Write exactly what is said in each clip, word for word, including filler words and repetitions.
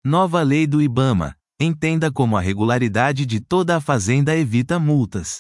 Nova lei do IBAMA. Entenda como a regularidade de toda a fazenda evita multas.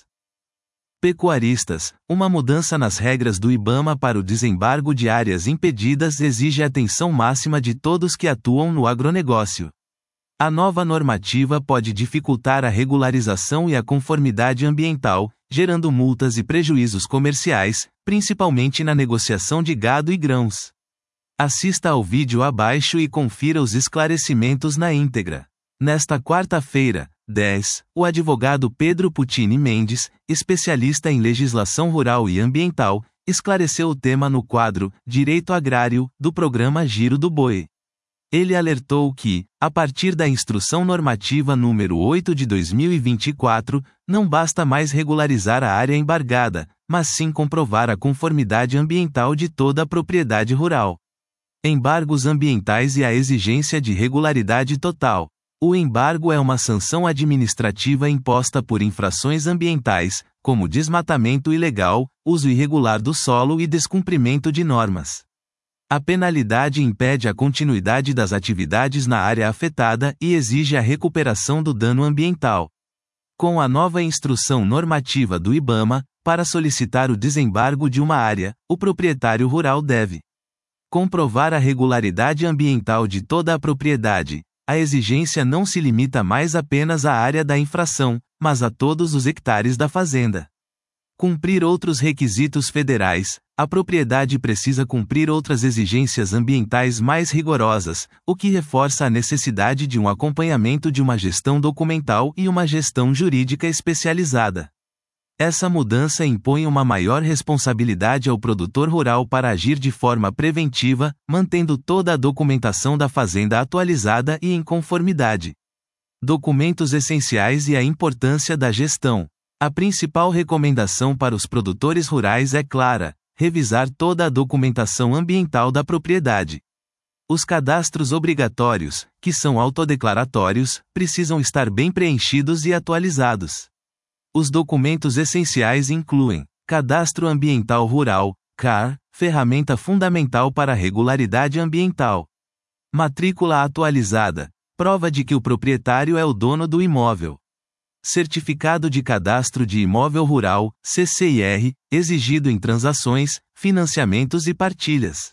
Pecuaristas, uma mudança nas regras do IBAMA para o desembargo de áreas impedidas exige a atenção máxima de todos que atuam no agronegócio. A nova normativa pode dificultar a regularização e a conformidade ambiental, gerando multas e prejuízos comerciais, principalmente na negociação de gado e grãos. Assista ao vídeo abaixo e confira os esclarecimentos na íntegra. Nesta quarta-feira, dez, o advogado Pedro Putini Mendes, especialista em legislação rural e ambiental, esclareceu o tema no quadro Direito Agrário, do programa Giro do Boi. Ele alertou que, a partir da Instrução Normativa número oito de dois mil e vinte e quatro, não basta mais regularizar a área embargada, mas sim comprovar a conformidade ambiental de toda a propriedade rural. Embargos ambientais e a exigência de regularidade total. O embargo é uma sanção administrativa imposta por infrações ambientais, como desmatamento ilegal, uso irregular do solo e descumprimento de normas. A penalidade impede a continuidade das atividades na área afetada e exige a recuperação do dano ambiental. Com a nova instrução normativa do IBAMA, para solicitar o desembargo de uma área, o proprietário rural deve comprovar a regularidade ambiental de toda a propriedade. A exigência não se limita mais apenas à área da infração, mas a todos os hectares da fazenda. Cumprir outros requisitos federais. A propriedade precisa cumprir outras exigências ambientais mais rigorosas, o que reforça a necessidade de um acompanhamento de uma gestão documental e uma gestão jurídica especializada. Essa mudança impõe uma maior responsabilidade ao produtor rural para agir de forma preventiva, mantendo toda a documentação da fazenda atualizada e em conformidade. Documentos essenciais e a importância da gestão. A principal recomendação para os produtores rurais é clara: revisar toda a documentação ambiental da propriedade. Os cadastros obrigatórios, que são autodeclaratórios, precisam estar bem preenchidos e atualizados. Os documentos essenciais incluem Cadastro Ambiental Rural, C A R, ferramenta fundamental para a regularidade ambiental. Matrícula atualizada, prova de que o proprietário é o dono do imóvel. Certificado de Cadastro de Imóvel Rural, C C I R, exigido em transações, financiamentos e partilhas.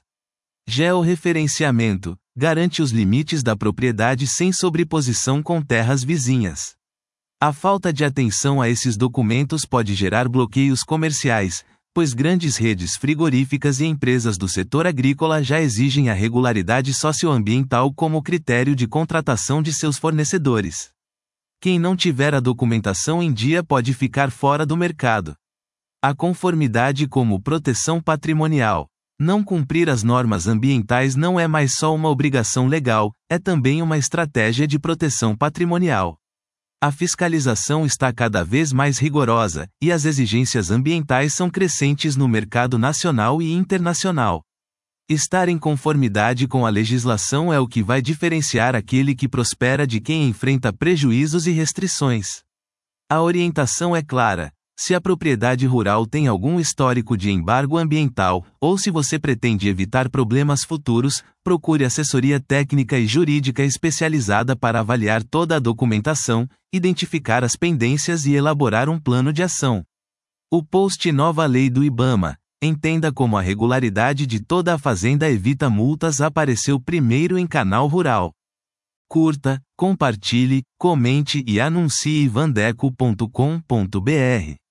Georreferenciamento, garante os limites da propriedade sem sobreposição com terras vizinhas. A falta de atenção a esses documentos pode gerar bloqueios comerciais, pois grandes redes frigoríficas e empresas do setor agrícola já exigem a regularidade socioambiental como critério de contratação de seus fornecedores. Quem não tiver a documentação em dia pode ficar fora do mercado. A conformidade como proteção patrimonial. Não cumprir as normas ambientais não é mais só uma obrigação legal, é também uma estratégia de proteção patrimonial. A fiscalização está cada vez mais rigorosa, e as exigências ambientais são crescentes no mercado nacional e internacional. Estar em conformidade com a legislação é o que vai diferenciar aquele que prospera de quem enfrenta prejuízos e restrições. A orientação é clara: se a propriedade rural tem algum histórico de embargo ambiental, ou se você pretende evitar problemas futuros, procure assessoria técnica e jurídica especializada para avaliar toda a documentação, identificar as pendências e elaborar um plano de ação. O post Nova Lei do IBAMA. Entenda como a regularidade de toda a fazenda evita multas apareceu primeiro em Canal Rural. Curta, compartilhe, comente e anuncie vandeco ponto com ponto br.